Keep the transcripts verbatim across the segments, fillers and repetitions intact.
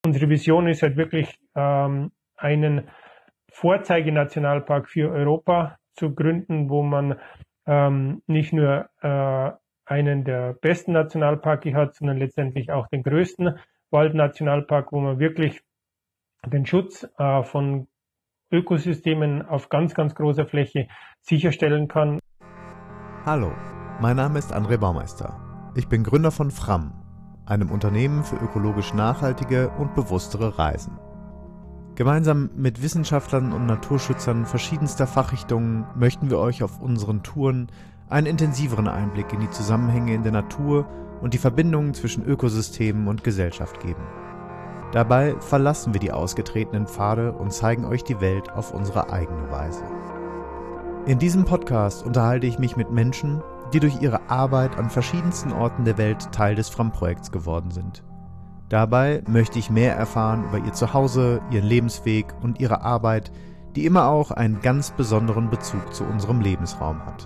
Unsere Vision ist halt wirklich, ähm, einen Vorzeigenationalpark für Europa zu gründen, wo man ähm, nicht nur äh, einen der besten Nationalparke hat, sondern letztendlich auch den größten Waldnationalpark, wo man wirklich den Schutz äh, von Ökosystemen auf ganz, ganz großer Fläche sicherstellen kann. Hallo, mein Name ist André Baumeister. Ich bin Gründer von Fram, einem Unternehmen für ökologisch nachhaltige und bewusstere Reisen. Gemeinsam mit Wissenschaftlern und Naturschützern verschiedenster Fachrichtungen möchten wir euch auf unseren Touren einen intensiveren Einblick in die Zusammenhänge in der Natur und die Verbindungen zwischen Ökosystemen und Gesellschaft geben. Dabei verlassen wir die ausgetretenen Pfade und zeigen euch die Welt auf unsere eigene Weise. In diesem Podcast unterhalte ich mich mit Menschen, die durch ihre Arbeit an verschiedensten Orten der Welt Teil des Fram-Projekts geworden sind. Dabei möchte ich mehr erfahren über ihr Zuhause, ihren Lebensweg und ihre Arbeit, die immer auch einen ganz besonderen Bezug zu unserem Lebensraum hat.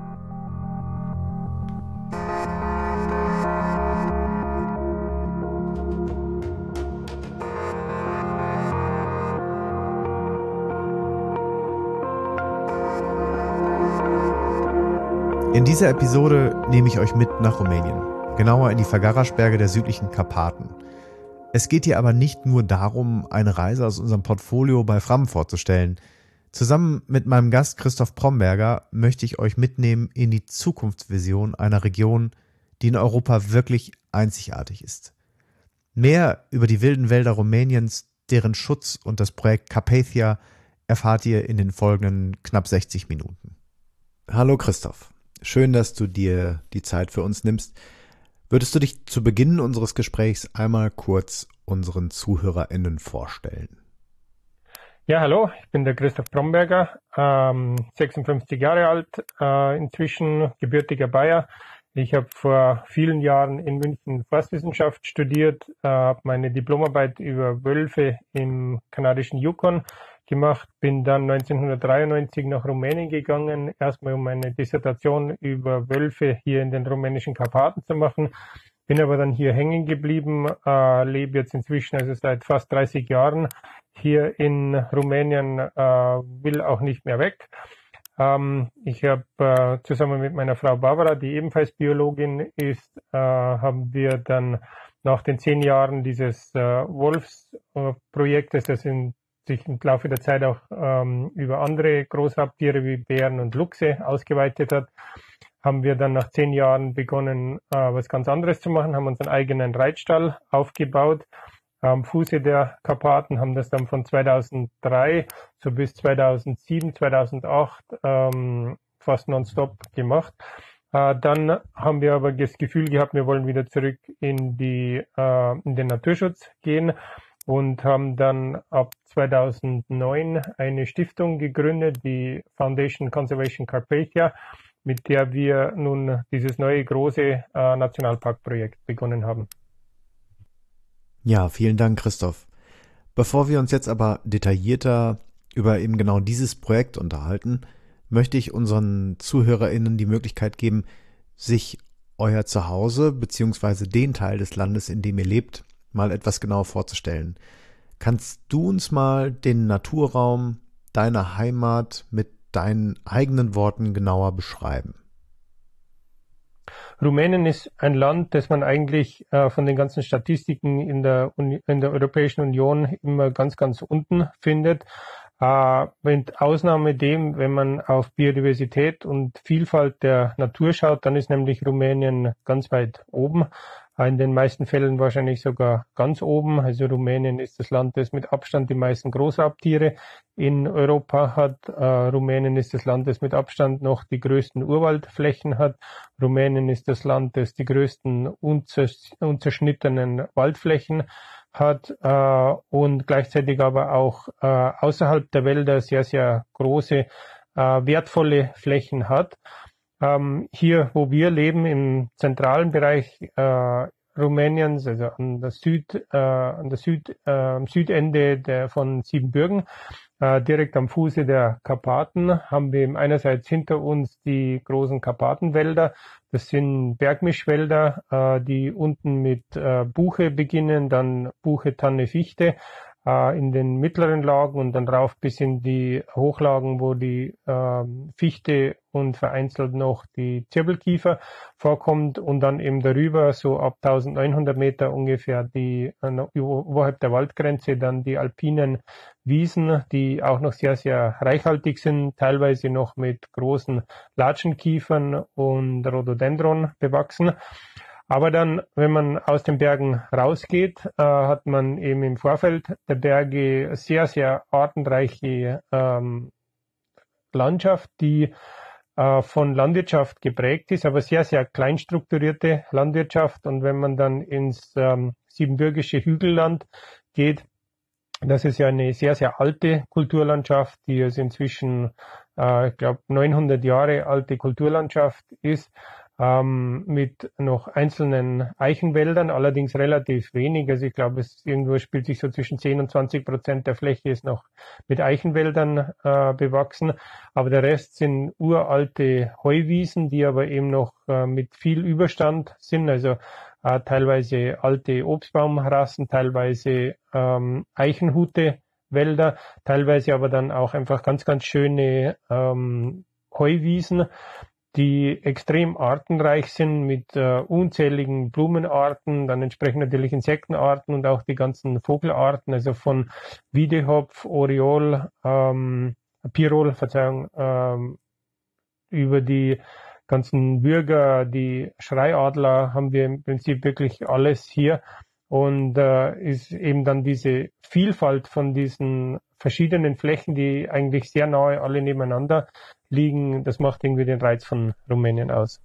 In dieser Episode nehme ich euch mit nach Rumänien, genauer in die Făgăraș-Berge der südlichen Karpaten. Es geht hier aber nicht nur darum, eine Reise aus unserem Portfolio bei Fram vorzustellen. Zusammen mit meinem Gast Christoph Bromberger möchte ich euch mitnehmen in die Zukunftsvision einer Region, die in Europa wirklich einzigartig ist. Mehr über die wilden Wälder Rumäniens, deren Schutz und das Projekt Carpathia erfahrt ihr in den folgenden knapp sechzig Minuten. Hallo Christoph. Schön, dass du dir die Zeit für uns nimmst. Würdest du dich zu Beginn unseres Gesprächs einmal kurz unseren ZuhörerInnen vorstellen? Ja, hallo, ich bin der Christoph Bromberger, ähm, sechsundfünfzig Jahre alt, äh, inzwischen gebürtiger Bayer. Ich habe vor vielen Jahren in München Forstwissenschaft studiert, äh, habe meine Diplomarbeit über Wölfe im kanadischen Yukon gemacht, bin dann neunzehnhundertdreiundneunzig nach Rumänien gegangen, erstmal um meine Dissertation über Wölfe hier in den rumänischen Karpaten zu machen, bin aber dann hier hängen geblieben, äh, lebe jetzt inzwischen also seit fast dreißig Jahren hier in Rumänien, äh, will auch nicht mehr weg. Ähm, ich habe äh, zusammen mit meiner Frau Barbara, die ebenfalls Biologin ist, äh, haben wir dann nach den zehn Jahren dieses äh, Wolfsprojektes, das in sich im Laufe der Zeit auch ähm, über andere Großraubtiere wie Bären und Luchse ausgeweitet hat, haben wir dann nach zehn Jahren begonnen, äh, was ganz anderes zu machen, haben unseren eigenen Reitstall aufgebaut am Fuße der Karpaten, haben das dann von zweitausenddrei so bis zweitausendsieben, zweitausendacht ähm, fast nonstop gemacht. Äh, dann haben wir aber das Gefühl gehabt, wir wollen wieder zurück in die äh, in den Naturschutz gehen und haben dann ab zweitausendneun eine Stiftung gegründet, die Foundation Conservation Carpathia, mit der wir nun dieses neue große äh, Nationalparkprojekt begonnen haben. Ja, vielen Dank, Christoph. Bevor wir uns jetzt aber detaillierter über eben genau dieses Projekt unterhalten, möchte ich unseren ZuhörerInnen die Möglichkeit geben, sich euer Zuhause bzw. den Teil des Landes, in dem ihr lebt, mal etwas genauer vorzustellen. Kannst du uns mal den Naturraum deiner Heimat mit deinen eigenen Worten genauer beschreiben? Rumänien ist ein Land, das man eigentlich äh, von den ganzen Statistiken in der, Uni- in der Europäischen Union immer ganz, ganz unten findet. Äh, mit Ausnahme dem, wenn man auf Biodiversität und Vielfalt der Natur schaut, dann ist nämlich Rumänien ganz weit oben. In den meisten Fällen wahrscheinlich sogar ganz oben. Also Rumänien ist das Land, das mit Abstand die meisten Großraubtiere in Europa hat. Äh, Rumänien ist das Land, das mit Abstand noch die größten Urwaldflächen hat. Rumänien ist das Land, das die größten unzers- unzerschnittenen Waldflächen hat äh, und gleichzeitig aber auch äh, außerhalb der Wälder sehr, sehr große, äh, wertvolle Flächen hat. Ähm, hier, wo wir leben, im zentralen Bereich, äh, Rumäniens, also an der Süd, äh, an der Süd, äh, am Südende der, von Siebenbürgen, äh, direkt am Fuße der Karpaten, haben wir eben einerseits hinter uns die großen Karpatenwälder. Das sind Bergmischwälder, äh, die unten mit äh, Buche beginnen, dann Buche, Tanne, Fichte äh, in den mittleren Lagen und dann rauf bis in die Hochlagen, wo die äh, Fichte und vereinzelt noch die Zirbelkiefer vorkommt und dann eben darüber so ab eintausendneunhundert Meter ungefähr die äh, oberhalb der Waldgrenze dann die alpinen Wiesen, die auch noch sehr, sehr reichhaltig sind, teilweise noch mit großen Latschenkiefern und Rhododendron bewachsen. Aber dann, wenn man aus den Bergen rausgeht, äh, hat man eben im Vorfeld der Berge sehr, sehr artenreiche ähm, Landschaft, die äh, von Landwirtschaft geprägt ist, aber sehr, sehr klein strukturierte Landwirtschaft. Und wenn man dann ins ähm, siebenbürgische Hügelland geht, das ist ja eine sehr, sehr alte Kulturlandschaft, die jetzt inzwischen, äh, ich glaube, neunhundert Jahre alte Kulturlandschaft ist, ähm, mit noch einzelnen Eichenwäldern, allerdings relativ wenig. Also ich glaube, es irgendwo spielt sich so zwischen zehn und zwanzig Prozent der Fläche ist noch mit Eichenwäldern äh, bewachsen. Aber der Rest sind uralte Heuwiesen, die aber eben noch äh, mit viel Überstand sind. Also äh, teilweise alte Obstbaumrassen, teilweise ähm, Eichenhutewälder, teilweise aber dann auch einfach ganz, ganz schöne ähm, Heuwiesen, die extrem artenreich sind mit äh, unzähligen Blumenarten, dann entsprechend natürlich Insektenarten und auch die ganzen Vogelarten, also von Wiedehopf, Oriol, ähm, Pirol, Verzeihung, ähm, über die ganzen Würger, die Schreiadler haben wir im Prinzip wirklich alles hier und äh, ist eben dann diese Vielfalt von diesen verschiedenen Flächen, die eigentlich sehr nahe alle nebeneinander liegen, das macht irgendwie den Reiz von Rumänien aus.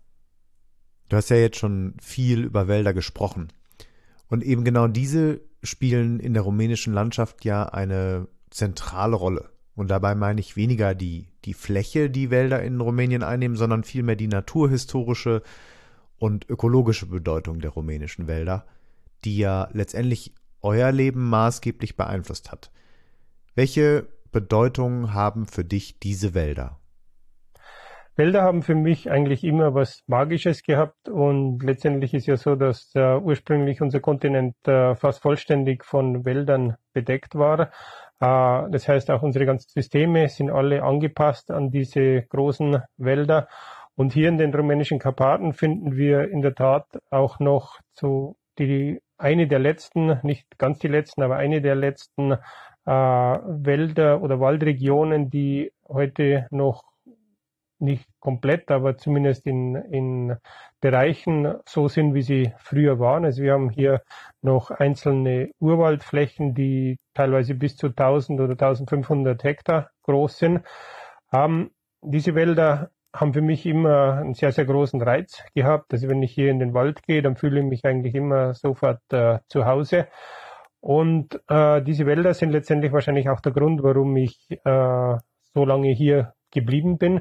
Du hast ja jetzt schon viel über Wälder gesprochen. Und eben genau diese spielen in der rumänischen Landschaft ja eine zentrale Rolle. Und dabei meine ich weniger die, die Fläche, die Wälder in Rumänien einnehmen, sondern vielmehr die naturhistorische und ökologische Bedeutung der rumänischen Wälder, die ja letztendlich euer Leben maßgeblich beeinflusst hat. Welche Bedeutung haben für dich diese Wälder? Wälder haben für mich eigentlich immer was Magisches gehabt und letztendlich ist ja so, dass äh, ursprünglich unser Kontinent äh, fast vollständig von Wäldern bedeckt war. Äh, das heißt, auch unsere ganzen Systeme sind alle angepasst an diese großen Wälder. Und hier in den rumänischen Karpaten finden wir in der Tat auch noch so die eine der letzten, nicht ganz die letzten, aber eine der letzten äh, Wälder oder Waldregionen, die heute noch nicht komplett, aber zumindest in, in Bereichen so sind, wie sie früher waren. Also wir haben hier noch einzelne Urwaldflächen, die teilweise bis zu tausend oder eintausendfünfhundert Hektar groß sind. Ähm, diese Wälder haben für mich immer einen sehr, sehr großen Reiz gehabt. Also wenn ich hier in den Wald gehe, dann fühle ich mich eigentlich immer sofort äh, zu Hause. Und äh, diese Wälder sind letztendlich wahrscheinlich auch der Grund, warum ich äh, so lange hier geblieben bin.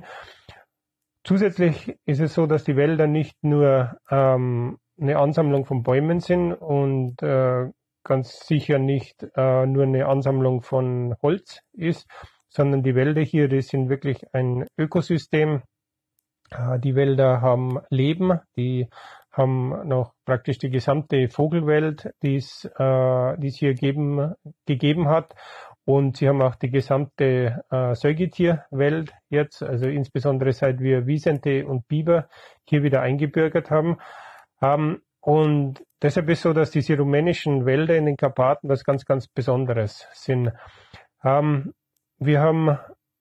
Zusätzlich ist es so, dass die Wälder nicht nur ähm, eine Ansammlung von Bäumen sind und äh, ganz sicher nicht äh, nur eine Ansammlung von Holz ist, sondern die Wälder hier, die sind wirklich ein Ökosystem. Äh, die Wälder haben Leben, die haben noch praktisch die gesamte Vogelwelt, die es, äh, die es hier geben, gegeben hat. Und sie haben auch die gesamte äh, Säugetierwelt jetzt, also insbesondere seit wir Wisente und Biber hier wieder eingebürgert haben. Ähm, und deshalb ist so, dass diese rumänischen Wälder in den Karpaten was ganz, ganz Besonderes sind. Ähm, wir haben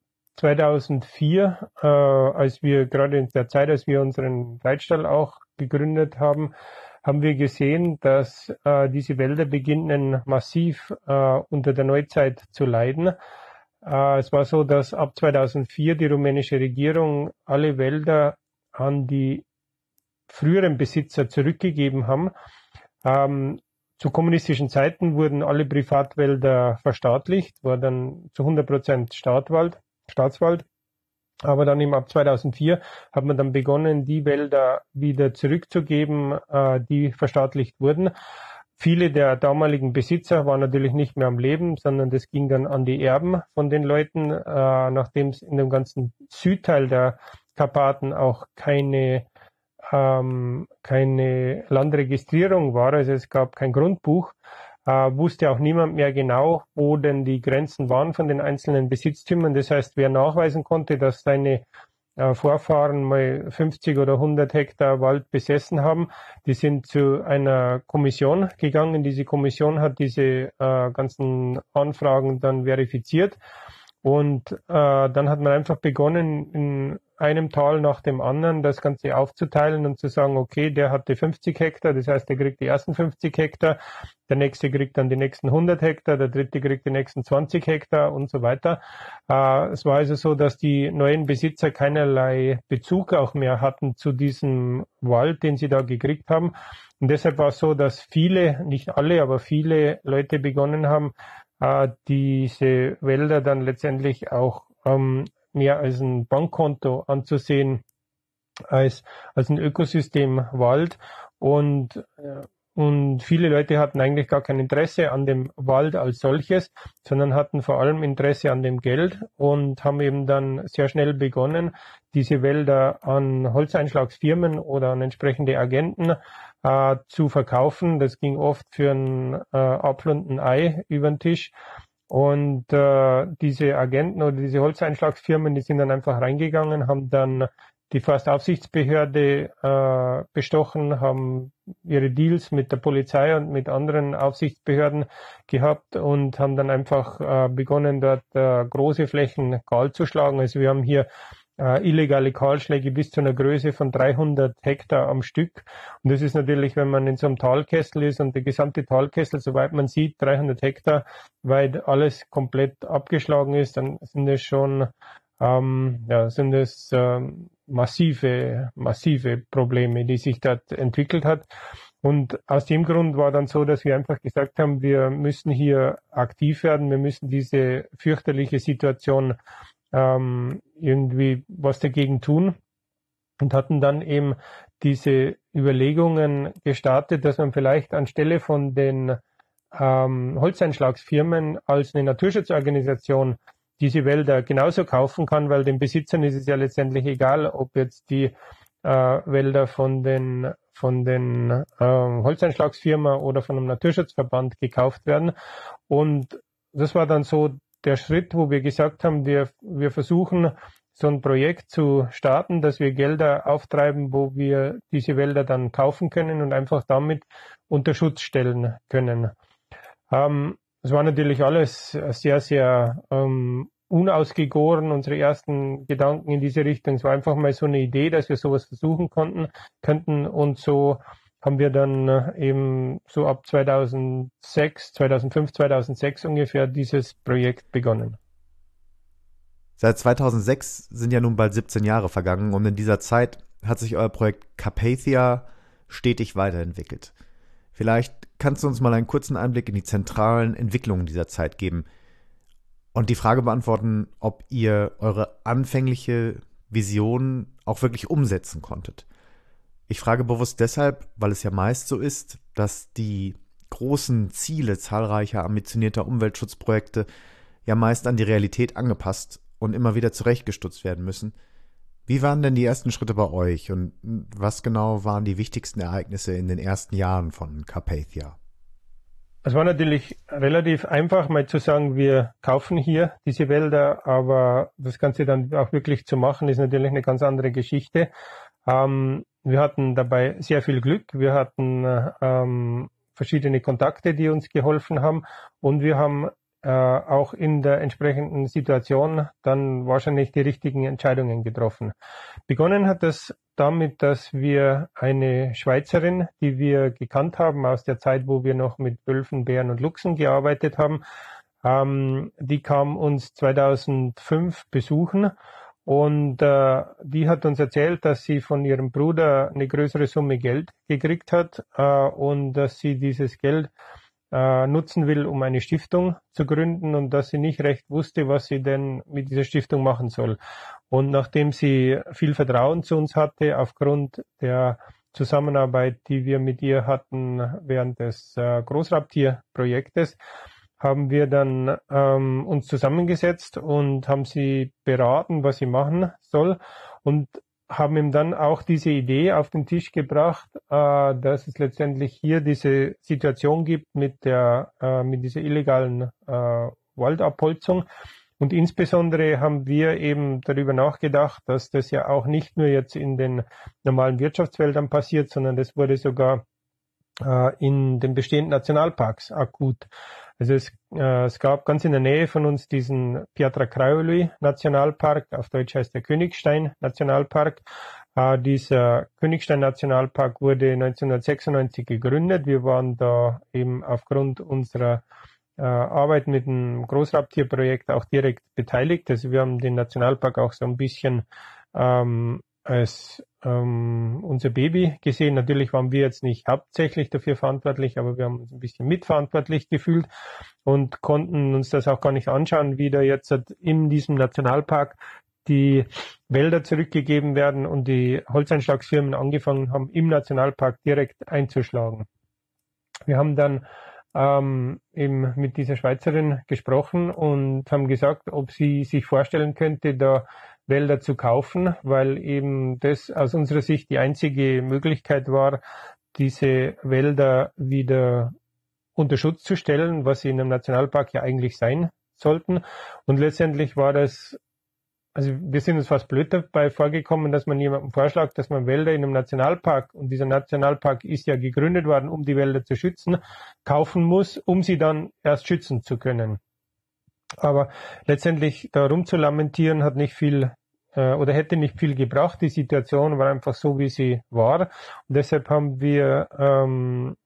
zweitausendvier, äh, als wir gerade in der Zeit, als wir unseren Reitstall auch gegründet haben, haben wir gesehen, dass äh, diese Wälder beginnen massiv äh, unter der Neuzeit zu leiden. Äh, es war so, dass ab zweitausendvier die rumänische Regierung alle Wälder an die früheren Besitzer zurückgegeben haben. Ähm, zu kommunistischen Zeiten wurden alle Privatwälder verstaatlicht, war dann zu hundert Prozent Staatswald, Staatswald. Aber dann eben ab zweitausendvier hat man dann begonnen, die Wälder wieder zurückzugeben, äh, die verstaatlicht wurden. Viele der damaligen Besitzer waren natürlich nicht mehr am Leben, sondern das ging dann an die Erben von den Leuten, äh, nachdem es in dem ganzen Südteil der Karpaten auch keine, ähm, keine Landregistrierung war, also es gab kein Grundbuch, äh, wusste auch niemand mehr genau, wo denn die Grenzen waren von den einzelnen Besitztümern. Das heißt, wer nachweisen konnte, dass seine Vorfahren mal fünfzig oder hundert Hektar Wald besessen haben. Die sind zu einer Kommission gegangen. Diese Kommission hat diese äh, ganzen Anfragen dann verifiziert. Und äh, dann hat man einfach begonnen, in einem Tal nach dem anderen das Ganze aufzuteilen und zu sagen, okay, der hatte fünfzig Hektar, das heißt, der kriegt die ersten fünfzig Hektar, der nächste kriegt dann die nächsten hundert Hektar, der dritte kriegt die nächsten zwanzig Hektar und so weiter. Äh, es war also so, dass die neuen Besitzer keinerlei Bezug auch mehr hatten zu diesem Wald, den sie da gekriegt haben. Und deshalb war es so, dass viele, nicht alle, aber viele Leute begonnen haben, äh, diese Wälder dann letztendlich auch ähm, mehr als ein Bankkonto anzusehen, als, als ein Ökosystem Wald. Und, und viele Leute hatten eigentlich gar kein Interesse an dem Wald als solches, sondern hatten vor allem Interesse an dem Geld und haben eben dann sehr schnell begonnen, diese Wälder an Holzeinschlagsfirmen oder an entsprechende Agenten äh, zu verkaufen. Das ging oft für ein äh, Apfel und ein Ei über den Tisch. Und äh, diese Agenten oder diese Holzeinschlagsfirmen, die sind dann einfach reingegangen, haben dann die Forstaufsichtsbehörde äh, bestochen, haben ihre Deals mit der Polizei und mit anderen Aufsichtsbehörden gehabt und haben dann einfach äh, begonnen, dort äh, große Flächen kahl zu schlagen. Also wir haben hier äh, illegale Kahlschläge bis zu einer Größe von dreihundert Hektar am Stück. Und das ist natürlich, wenn man in so einem Talkessel ist und der gesamte Talkessel, soweit man sieht, dreihundert Hektar weit alles komplett abgeschlagen ist, dann sind es schon ähm, ja, sind es ähm, massive, massive Probleme, die sich dort entwickelt hat. Und aus dem Grund war dann so, dass wir einfach gesagt haben, wir müssen hier aktiv werden, wir müssen diese fürchterliche Situation ähm, irgendwie was dagegen tun und hatten dann eben diese Überlegungen gestartet, dass man vielleicht anstelle von den ähm, Holzeinschlagsfirmen als eine Naturschutzorganisation diese Wälder genauso kaufen kann, weil den Besitzern ist es ja letztendlich egal, ob jetzt die äh, Wälder von den von den äh, Holzeinschlagsfirmen oder von einem Naturschutzverband gekauft werden. Und das war dann so der Schritt, wo wir gesagt haben, wir wir versuchen so ein Projekt zu starten, dass wir Gelder auftreiben, wo wir diese Wälder dann kaufen können und einfach damit unter Schutz stellen können. Ähm, Es war natürlich alles sehr, sehr ähm, unausgegoren, unsere ersten Gedanken in diese Richtung. Es war einfach mal so eine Idee, dass wir sowas versuchen konnten, könnten. Und so haben wir dann eben so ab zweitausendsechs, zweitausendfünf, zweitausendsechs ungefähr dieses Projekt begonnen. Seit zweitausendsechs sind ja nun bald siebzehn Jahre vergangen und in dieser Zeit hat sich euer Projekt Carpathia stetig weiterentwickelt. Vielleicht kannst du uns mal einen kurzen Einblick in die zentralen Entwicklungen dieser Zeit geben und die Frage beantworten, ob ihr eure anfängliche Vision auch wirklich umsetzen konntet. Ich frage bewusst deshalb, weil es ja meist so ist, dass die großen Ziele zahlreicher ambitionierter Umweltschutzprojekte ja meist an die Realität angepasst und immer wieder zurechtgestutzt werden müssen. Wie waren denn die ersten Schritte bei euch und was genau waren die wichtigsten Ereignisse in den ersten Jahren von Carpathia? Es war natürlich relativ einfach, mal zu sagen, wir kaufen hier diese Wälder, aber das Ganze dann auch wirklich zu machen, ist natürlich eine ganz andere Geschichte. Ähm, wir hatten dabei sehr viel Glück, wir hatten ähm, verschiedene Kontakte, die uns geholfen haben und wir haben äh, auch in der entsprechenden Situation dann wahrscheinlich die richtigen Entscheidungen getroffen. Begonnen hat das damit, dass wir eine Schweizerin, die wir gekannt haben aus der Zeit, wo wir noch mit Wölfen, Bären und Luchsen gearbeitet haben, ähm, die kam uns zweitausendfünf besuchen und äh, die hat uns erzählt, dass sie von ihrem Bruder eine größere Summe Geld gekriegt hat äh, und dass sie dieses Geld äh, nutzen will, um eine Stiftung zu gründen und dass sie nicht recht wusste, was sie denn mit dieser Stiftung machen soll. Und nachdem sie viel Vertrauen zu uns hatte, aufgrund der Zusammenarbeit, die wir mit ihr hatten während des äh, Großraubtierprojektes, haben wir dann ähm, uns zusammengesetzt und haben sie beraten, was sie machen soll, und haben ihm dann auch diese Idee auf den Tisch gebracht, äh, dass es letztendlich hier diese Situation gibt mit der äh, mit dieser illegalen äh, Waldabholzung. Und insbesondere haben wir eben darüber nachgedacht, dass das ja auch nicht nur jetzt in den normalen Wirtschaftswäldern passiert, sondern das wurde sogar äh, in den bestehenden Nationalparks akut. Also es, äh, es gab ganz in der Nähe von uns diesen Piatra Craiului Nationalpark, auf Deutsch heißt der Königstein Nationalpark. Äh, dieser Königstein Nationalpark wurde neunzehnhundertsechsundneunzig gegründet. Wir waren da eben aufgrund unserer äh, Arbeit mit dem Großraubtierprojekt auch direkt beteiligt. Also wir haben den Nationalpark auch so ein bisschen ähm, als ähm, unser Baby gesehen. Natürlich waren wir jetzt nicht hauptsächlich dafür verantwortlich, aber wir haben uns ein bisschen mitverantwortlich gefühlt und konnten uns das auch gar nicht anschauen, wie da jetzt in diesem Nationalpark die Wälder zurückgegeben werden und die Holzeinschlagsfirmen angefangen haben, im Nationalpark direkt einzuschlagen. Wir haben dann ähm, eben mit dieser Schweizerin gesprochen und haben gesagt, ob sie sich vorstellen könnte, da Wälder zu kaufen, weil eben das aus unserer Sicht die einzige Möglichkeit war, diese Wälder wieder unter Schutz zu stellen, was sie in einem Nationalpark ja eigentlich sein sollten. Und letztendlich war das, also wir sind uns fast blöd dabei vorgekommen, dass man jemandem vorschlägt, dass man Wälder in einem Nationalpark, und dieser Nationalpark ist ja gegründet worden, um die Wälder zu schützen, kaufen muss, um sie dann erst schützen zu können. Aber letztendlich da rumzulamentieren hat nicht viel äh, oder hätte nicht viel gebracht. Die Situation war einfach so, wie sie war. Und deshalb haben wir ähm,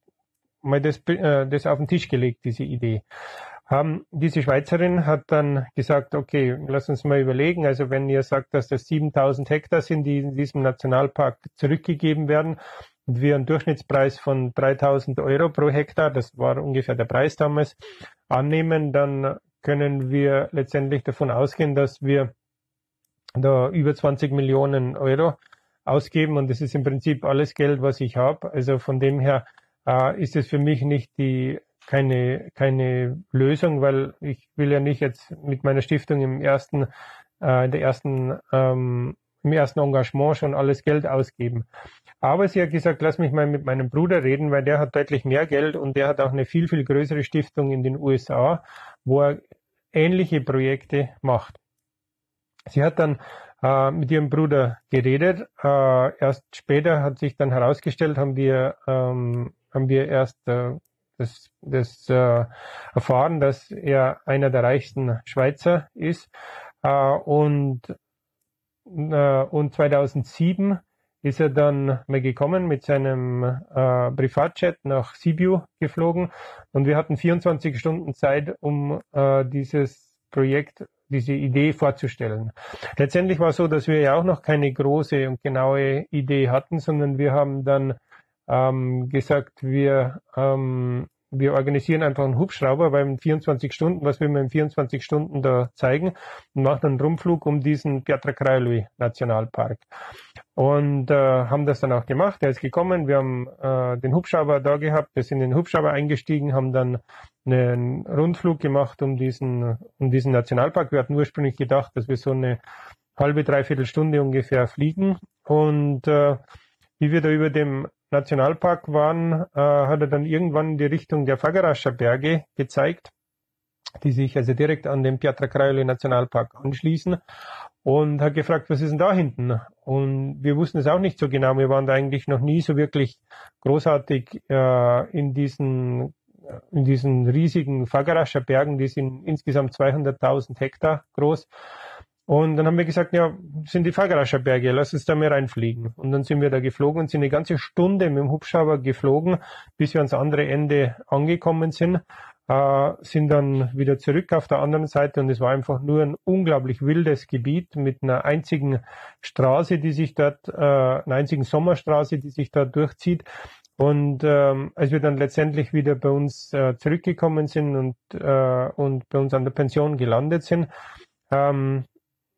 mal das, äh, das auf den Tisch gelegt, diese Idee. Haben, diese Schweizerin hat dann gesagt, okay, lass uns mal überlegen. Also wenn ihr sagt, dass das siebentausend Hektar sind, die in diesem Nationalpark zurückgegeben werden, und wir einen Durchschnittspreis von dreitausend Euro pro Hektar, das war ungefähr der Preis damals, annehmen, dann können wir letztendlich davon ausgehen, dass wir da über zwanzig Millionen Euro ausgeben, und das ist im Prinzip alles Geld, was ich habe. Also von dem her äh, ist es für mich nicht die keine keine Lösung, weil ich will ja nicht jetzt mit meiner Stiftung im ersten äh, in der ersten ähm, im ersten Engagement schon alles Geld ausgeben. Aber sie hat gesagt, lass mich mal mit meinem Bruder reden, weil der hat deutlich mehr Geld und der hat auch eine viel, viel größere Stiftung in den U S A, wo er ähnliche Projekte macht. Sie hat dann äh, mit ihrem Bruder geredet. Äh, erst später hat sich dann herausgestellt, haben wir, ähm, haben wir erst äh, das, das äh, erfahren, dass er einer der reichsten Schweizer ist. Äh, und, äh, und zweitausendsieben ist er dann mal gekommen mit seinem äh, Privatjet nach Sibiu geflogen, und wir hatten vierundzwanzig Stunden Zeit, um äh, dieses Projekt, diese Idee vorzustellen. Letztendlich war es so, dass wir ja auch noch keine große und genaue Idee hatten, sondern wir haben dann ähm, gesagt, wir ähm, wir organisieren einfach einen Hubschrauber, weil in vierundzwanzig Stunden, was will man in vierundzwanzig Stunden da zeigen, und machen einen Rundflug um diesen Piatra Craiului Nationalpark. Und äh, haben das dann auch gemacht. Er ist gekommen, wir haben äh, den Hubschrauber da gehabt, wir sind in den Hubschrauber eingestiegen, haben dann einen Rundflug gemacht um diesen um diesen Nationalpark. Wir hatten ursprünglich gedacht, dass wir so eine halbe, dreiviertel Stunde ungefähr fliegen. Und äh, wie wir da über dem Nationalpark waren, äh, hat er dann irgendwann in die Richtung der Fagarascha Berge gezeigt, die sich also direkt an den Piatra Craiului Nationalpark anschließen, und hat gefragt, was ist denn da hinten? Und wir wussten es auch nicht so genau. Wir waren da eigentlich noch nie so wirklich großartig äh, in diesen in diesen riesigen Fagarascha Bergen, die sind insgesamt zweihunderttausend Hektar groß. Und dann haben wir gesagt, ja, das sind die Fagarascha Berge, lass uns da mal reinfliegen. Und dann sind wir da geflogen und sind eine ganze Stunde mit dem Hubschrauber geflogen, bis wir ans andere Ende angekommen sind, äh, sind dann wieder zurück auf der anderen Seite, und es war einfach nur ein unglaublich wildes Gebiet mit einer einzigen Straße, die sich dort, äh, einer einzigen Sommerstraße, die sich da durchzieht. Und ähm, als wir dann letztendlich wieder bei uns äh, zurückgekommen sind und, äh, und bei uns an der Pension gelandet sind, ähm,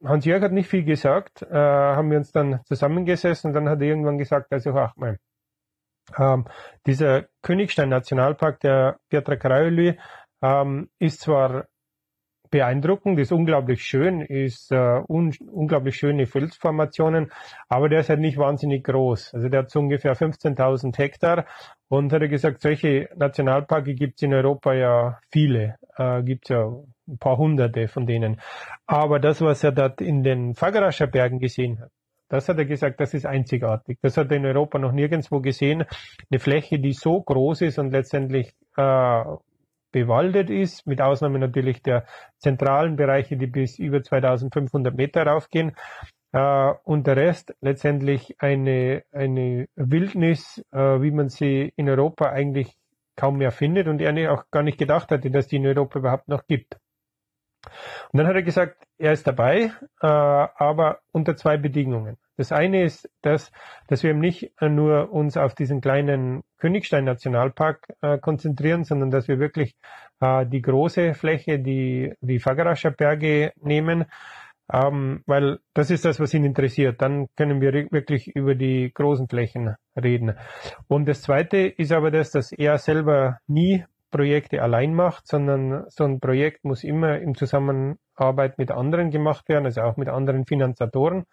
Hans-Jörg hat nicht viel gesagt, äh, haben wir uns dann zusammengesessen und dann hat er irgendwann gesagt, also ach mein, ähm, dieser Königstein-Nationalpark, der Pietracaraioli, ähm, ist zwar beeindruckend, ist unglaublich schön, ist äh, un unglaublich schöne Felsformationen, aber der ist halt nicht wahnsinnig groß. Also der hat so ungefähr fünfzehntausend Hektar und hat er gesagt, solche Nationalparke gibt es in Europa ja viele, äh, gibt es ja ein paar hunderte von denen. Aber das, was er dort in den Fagerascher Bergen gesehen hat, das hat er gesagt, das ist einzigartig. Das hat er in Europa noch nirgendwo gesehen. Eine Fläche, die so groß ist und letztendlich äh, bewaldet ist, mit Ausnahme natürlich der zentralen Bereiche, die bis über zweitausendfünfhundert Meter raufgehen. Äh, und der Rest letztendlich eine, eine Wildnis, äh, wie man sie in Europa eigentlich kaum mehr findet und er auch gar nicht gedacht hatte, dass die in Europa überhaupt noch gibt. Und dann hat er gesagt, er ist dabei, äh, aber unter zwei Bedingungen. Das eine ist, dass, dass wir eben nicht nur uns auf diesen kleinen Königstein-Nationalpark äh, konzentrieren, sondern dass wir wirklich äh, die große Fläche, die, die Fagerascher Berge nehmen, ähm, weil das ist das, was ihn interessiert. Dann können wir wirklich über die großen Flächen reden. Und das zweite ist aber das, dass er selber nie Projekte allein macht, sondern so ein Projekt muss immer in Zusammenarbeit mit anderen gemacht werden, also auch mit anderen Finanzatoren.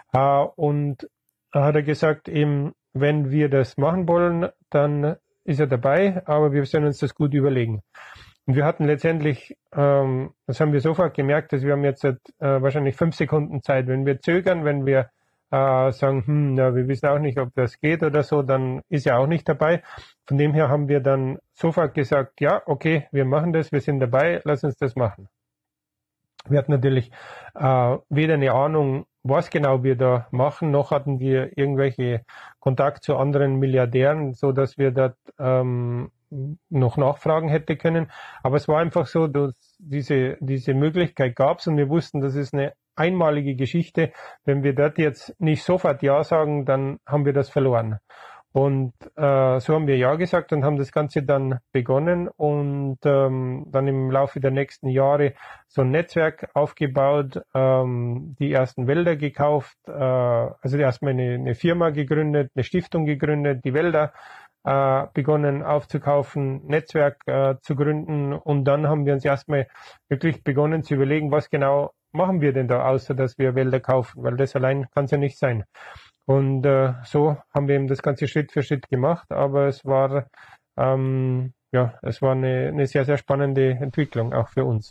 Und da hat er gesagt, eben, wenn wir das machen wollen, dann ist er dabei, aber wir sollen uns das gut überlegen. Und wir hatten letztendlich, ähm, das haben wir sofort gemerkt, dass wir haben jetzt äh, wahrscheinlich fünf Sekunden Zeit. Wenn wir zögern, wenn wir äh, sagen, hm, na, wir wissen auch nicht, ob das geht oder so, dann ist er auch nicht dabei. Von dem her haben wir dann sofort gesagt, ja, okay, wir machen das, wir sind dabei, lass uns das machen. Wir hatten natürlich äh, weder eine Ahnung, was genau wir da machen, noch hatten wir irgendwelche Kontakt zu anderen Milliardären, so dass wir dort ähm, noch nachfragen hätte können. Aber es war einfach so, dass diese, diese Möglichkeit gab es und wir wussten, das ist eine einmalige Geschichte. Wenn wir dort jetzt nicht sofort Ja sagen, dann haben wir das verloren. Und äh, so haben wir Ja gesagt und haben das Ganze dann begonnen und ähm, dann im Laufe der nächsten Jahre so ein Netzwerk aufgebaut, ähm, die ersten Wälder gekauft, äh, also erstmal eine, eine Firma gegründet, eine Stiftung gegründet, die Wälder äh, begonnen aufzukaufen, Netzwerk äh, zu gründen und dann haben wir uns erstmal wirklich begonnen zu überlegen, was genau machen wir denn da, außer dass wir Wälder kaufen, weil das allein kann es ja nicht sein. Und äh, so haben wir eben das Ganze Schritt für Schritt gemacht, aber es war ähm, ja, es war eine, eine sehr, sehr spannende Entwicklung, auch für uns.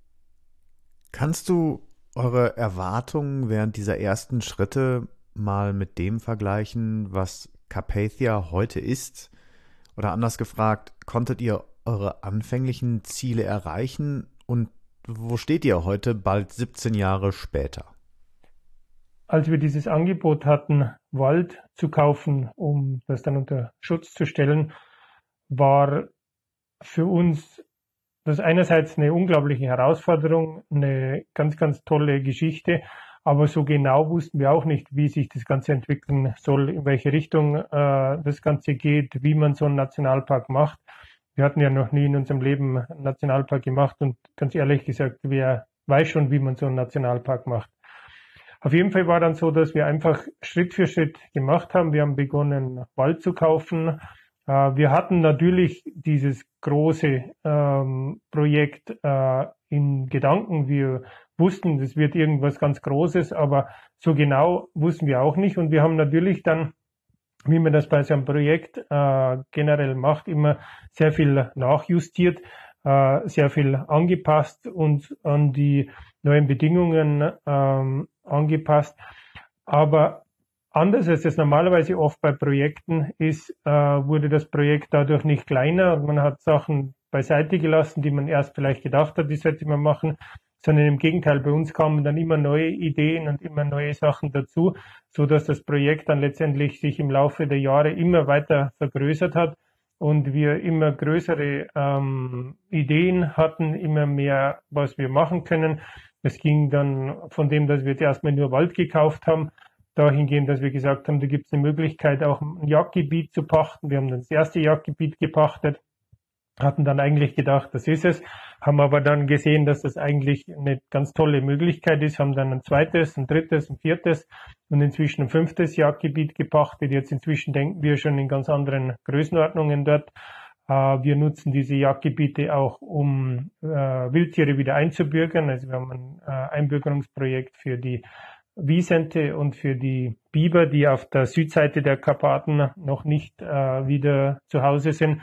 Kannst du eure Erwartungen während dieser ersten Schritte mal mit dem vergleichen, was Carpathia heute ist? Oder anders gefragt, konntet ihr eure anfänglichen Ziele erreichen und wo steht ihr heute, bald siebzehn Jahre später? Als wir dieses Angebot hatten, Wald zu kaufen, um das dann unter Schutz zu stellen, war für uns das einerseits eine unglaubliche Herausforderung, eine ganz, ganz tolle Geschichte, aber so genau wussten wir auch nicht, wie sich das Ganze entwickeln soll, in welche Richtung äh, das Ganze geht, wie man so einen Nationalpark macht. Wir hatten ja noch nie in unserem Leben einen Nationalpark gemacht und ganz ehrlich gesagt, wer weiß schon, wie man so einen Nationalpark macht. Auf jeden Fall war dann so, dass wir einfach Schritt für Schritt gemacht haben. Wir haben begonnen, Wald zu kaufen. Wir hatten natürlich dieses große ähm, Projekt äh, in Gedanken. Wir wussten, das wird irgendwas ganz Großes, aber so genau wussten wir auch nicht. Und wir haben natürlich dann, wie man das bei so einem Projekt äh, generell macht, immer sehr viel nachjustiert, äh, sehr viel angepasst und an die neuen Bedingungen ähm, angepasst. Aber anders als es normalerweise oft bei Projekten ist, äh, wurde das Projekt dadurch nicht kleiner und man hat Sachen beiseite gelassen, die man erst vielleicht gedacht hat, die sollte man machen, sondern im Gegenteil, bei uns kamen dann immer neue Ideen und immer neue Sachen dazu, so dass das Projekt dann letztendlich sich im Laufe der Jahre immer weiter vergrößert hat und wir immer größere ähm, Ideen hatten, immer mehr, was wir machen können. Es ging dann von dem, dass wir jetzt erstmal nur Wald gekauft haben, dahingehend, dass wir gesagt haben, da gibt es eine Möglichkeit, auch ein Jagdgebiet zu pachten. Wir haben dann das erste Jagdgebiet gepachtet, hatten dann eigentlich gedacht, das ist es. haben aber dann gesehen, dass das eigentlich eine ganz tolle Möglichkeit ist, haben dann ein zweites, ein drittes, ein viertes und inzwischen ein fünftes Jagdgebiet gepachtet. Jetzt inzwischen denken wir schon in ganz anderen Größenordnungen dort. Wir nutzen diese Jagdgebiete auch, um äh, Wildtiere wieder einzubürgern. Also wir haben ein äh, Einbürgerungsprojekt für die Wisente und für die Biber, die auf der Südseite der Karpaten noch nicht äh, wieder zu Hause sind.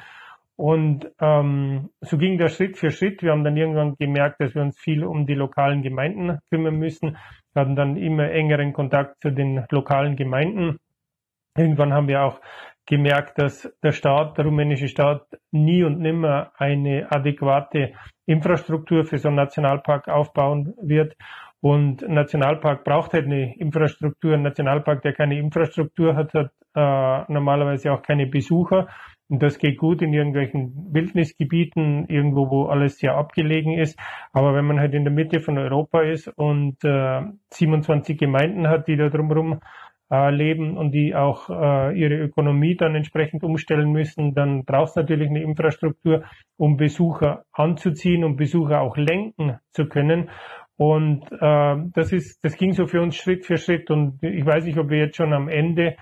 Und ähm, so ging das Schritt für Schritt. Wir haben dann irgendwann gemerkt, dass wir uns viel um die lokalen Gemeinden kümmern müssen. Wir hatten dann immer engeren Kontakt zu den lokalen Gemeinden. Irgendwann haben wir auch gemerkt, dass der Staat, der rumänische Staat, nie und nimmer eine adäquate Infrastruktur für so einen Nationalpark aufbauen wird. Und ein Nationalpark braucht halt eine Infrastruktur. Ein Nationalpark, der keine Infrastruktur hat, hat äh, normalerweise auch keine Besucher. Und das geht gut in irgendwelchen Wildnisgebieten, irgendwo, wo alles sehr abgelegen ist. Aber wenn man halt in der Mitte von Europa ist und äh, siebenundzwanzig Gemeinden hat, die da drumherum äh, leben und die auch äh, ihre Ökonomie dann entsprechend umstellen müssen, dann braucht es natürlich eine Infrastruktur, um Besucher anzuziehen, um Besucher auch lenken zu können. Und äh, das ist, das ging so für uns Schritt für Schritt. Und ich weiß nicht, ob wir jetzt schon am Ende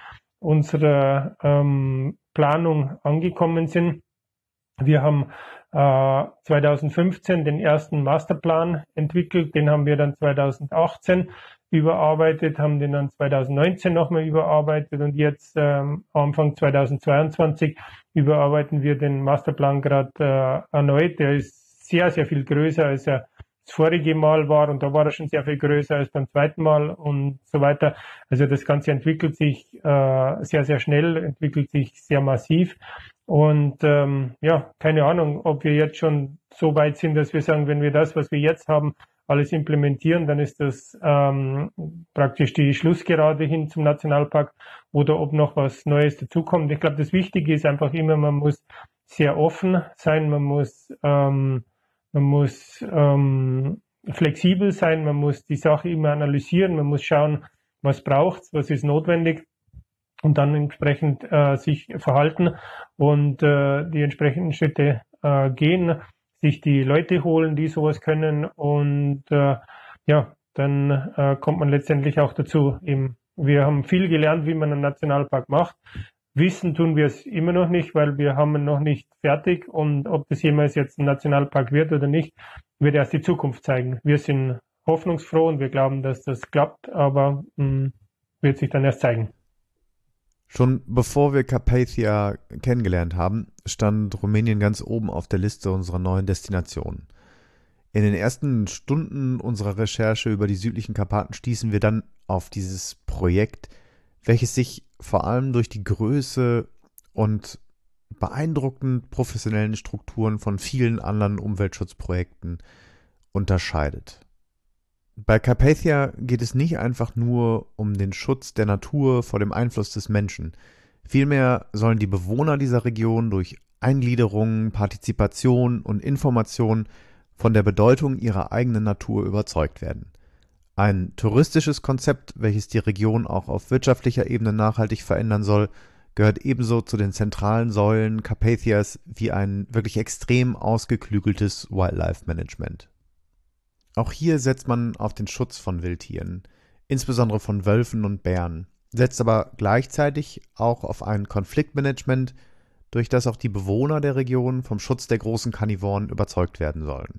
unserer ähm, Planung angekommen sind. Wir haben äh, zweitausendfünfzehn den ersten Masterplan entwickelt, den haben wir dann zweitausendachtzehn überarbeitet, haben den dann zweitausendneunzehn nochmal überarbeitet und jetzt ähm, Anfang zweitausendzweiundzwanzig überarbeiten wir den Masterplan gerade äh, erneut. Der ist sehr, sehr viel größer, als er das vorige Mal war und da war er schon sehr viel größer als beim zweiten Mal und so weiter. Also das Ganze entwickelt sich äh, sehr, sehr schnell, entwickelt sich sehr massiv und ähm, ja, keine Ahnung, ob wir jetzt schon so weit sind, dass wir sagen, wenn wir das, was wir jetzt haben, alles implementieren, dann ist das ähm, praktisch die Schlussgerade hin zum Nationalpark oder ob noch was Neues dazukommt. Ich glaube, das Wichtige ist einfach immer, man muss sehr offen sein, man muss ähm, Man muss ähm, flexibel sein, man muss die Sache immer analysieren, man muss schauen, was braucht's, was ist notwendig und dann entsprechend äh, sich verhalten und äh, die entsprechenden Schritte äh, gehen, sich die Leute holen, die sowas können und äh, ja, dann äh, kommt man letztendlich auch dazu. Eben, wir haben viel gelernt, wie man einen Nationalpark macht. Wissen tun wir es immer noch nicht, weil wir haben ihn noch nicht fertig und ob das jemals jetzt ein Nationalpark wird oder nicht, wird erst die Zukunft zeigen. Wir sind hoffnungsfroh und wir glauben, dass das klappt, aber mh, wird sich dann erst zeigen. Schon bevor wir Carpathia kennengelernt haben, stand Rumänien ganz oben auf der Liste unserer neuen Destinationen. In den ersten Stunden unserer Recherche über die südlichen Karpaten stießen wir dann auf dieses Projekt, welches sich vor allem durch die Größe und beeindruckend professionellen Strukturen von vielen anderen Umweltschutzprojekten unterscheidet. Bei Carpathia geht es nicht einfach nur um den Schutz der Natur vor dem Einfluss des Menschen. Vielmehr sollen die Bewohner dieser Region durch Eingliederung, Partizipation und Information von der Bedeutung ihrer eigenen Natur überzeugt werden. Ein touristisches Konzept, welches die Region auch auf wirtschaftlicher Ebene nachhaltig verändern soll, gehört ebenso zu den zentralen Säulen Carpathias wie ein wirklich extrem ausgeklügeltes Wildlife-Management. Auch hier setzt man auf den Schutz von Wildtieren, insbesondere von Wölfen und Bären, setzt aber gleichzeitig auch auf ein Konfliktmanagement, durch das auch die Bewohner der Region vom Schutz der großen Karnivoren überzeugt werden sollen.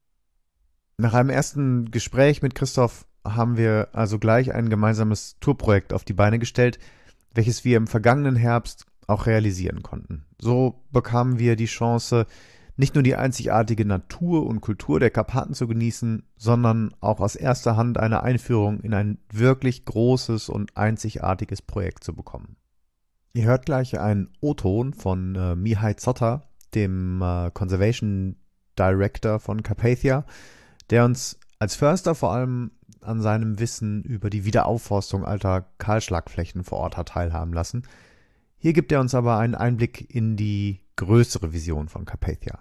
Nach einem ersten Gespräch mit Christoph haben wir also gleich ein gemeinsames Tourprojekt auf die Beine gestellt, welches wir im vergangenen Herbst auch realisieren konnten. So bekamen wir die Chance, nicht nur die einzigartige Natur und Kultur der Karpaten zu genießen, sondern auch aus erster Hand eine Einführung in ein wirklich großes und einzigartiges Projekt zu bekommen. Ihr hört gleich einen O-Ton von äh, Mihai Zotter, dem äh, Conservation Director von Carpathia, der uns als Förster vor allem an seinem Wissen über die Wiederaufforstung alter Kahlschlagflächen vor Ort hat teilhaben lassen. Hier gibt er uns aber einen Einblick in die größere Vision von Carpathia.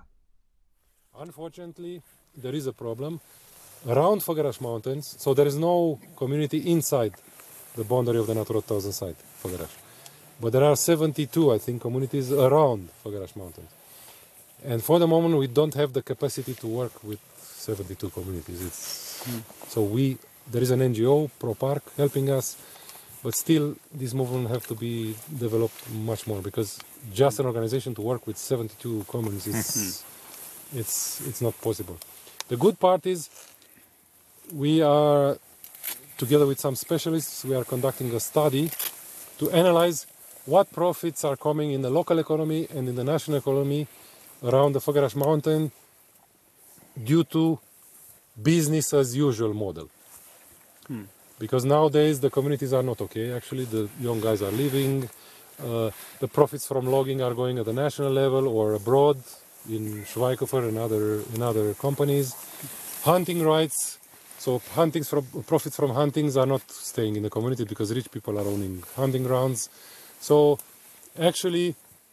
Unfortunately, there is a problem around Făgăraș Mountains, so there is no community inside the boundary of the Natura two thousand site, Făgăraș. But there are seventy-two, I think, communities around Făgăraș Mountains. And for the moment, we don't have the capacity to work with seventy-two communities. It's, mm. So we, there is an N G O, ProPark, helping us, but still this movement have to be developed much more, because just an organization to work with seventy-two communities, is, it's, it's not possible. The good part is we are, together with some specialists, we are conducting a study to analyze what profits are coming in the local economy and in the national economy around the Făgăraș Mountain due to business as usual model. Hmm. Because nowadays the communities are not okay. Actually, the young guys are leaving. Uh, the profits from logging are going at the national level or abroad in Schweighöfer and other in other companies. Hunting rights, so huntings from profits from huntings are not staying in the community because rich people are owning hunting grounds. So actually,